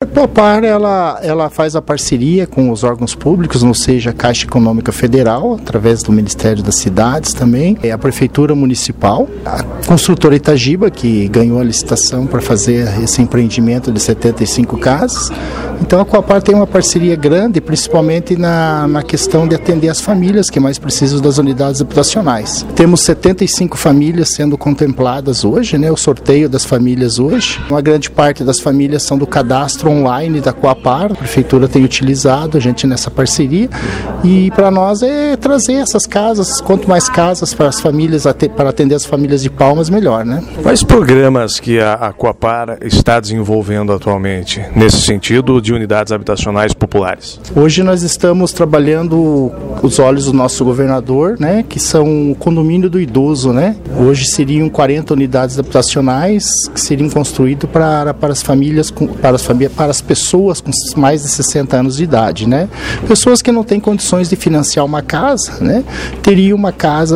Coapar, ela faz a parceria com os órgãos públicos, ou seja, a Caixa Econômica Federal, através do Ministério das Cidades também, a Prefeitura Municipal, a construtora Itagiba, que ganhou a licitação para fazer esse empreendimento de 75 casas. Então a Coapar tem uma parceria grande, principalmente na questão de atender as famílias que mais precisam das unidades habitacionais. Temos 75 famílias sendo contempladas hoje, né, o sorteio das famílias hoje. Uma grande parte das famílias são do cadastro online da Coapar, a Prefeitura tem utilizado a gente nessa parceria, e para nós é trazer essas casas, quanto mais casas para as famílias, para atender as famílias de Palmas, melhor, né? Quais programas que a Coapar está desenvolvendo atualmente, nesse sentido de unidades habitacionais populares? Hoje nós estamos trabalhando os olhos do nosso governador, né, que são o condomínio do idoso, né? Hoje seriam 40 unidades habitacionais que seriam construídas para as famílias, para as pessoas com mais de 60 anos de idade, né? Pessoas que não têm condições de financiar uma casa, né, teriam uma casa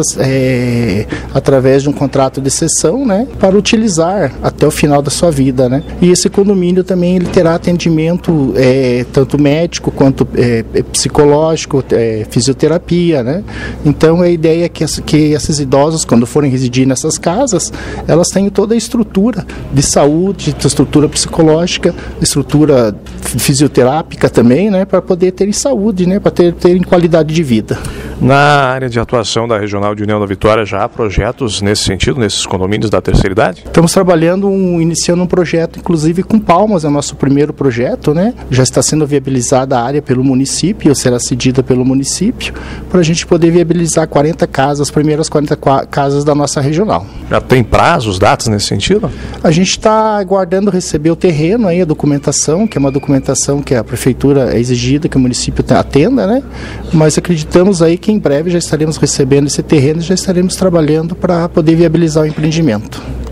através de um contrato de cessão, né, para utilizar até o final da sua vida, né? E esse condomínio também ele terá atendimento tanto médico quanto psicológico, fisioterapia, né? Então a ideia é que esses idosos, quando forem residir nessas casas, elas tenham toda a estrutura de saúde, estrutura psicológica, estrutura fisioterápica também, né, para poder terem saúde, né, para terem qualidade de vida. Na área de atuação da Regional de União da Vitória, já há projetos nesse sentido, nesses condomínios da terceira idade? Estamos trabalhando, iniciando um projeto, inclusive com Palmas, é o nosso primeiro projeto, né? Já está sendo viabilizada a área pelo município, ou será cedida pelo município, para a gente poder viabilizar 40 casas, as primeiras 40 casas da nossa regional. Já tem prazos, datas nesse sentido? A gente está aguardando receber o terreno, aí, a documentação, que é uma documentação que a prefeitura é exigida, que o município atenda, né? Mas acreditamos aí que em breve já estaremos recebendo esse terreno e já estaremos trabalhando para poder viabilizar o empreendimento.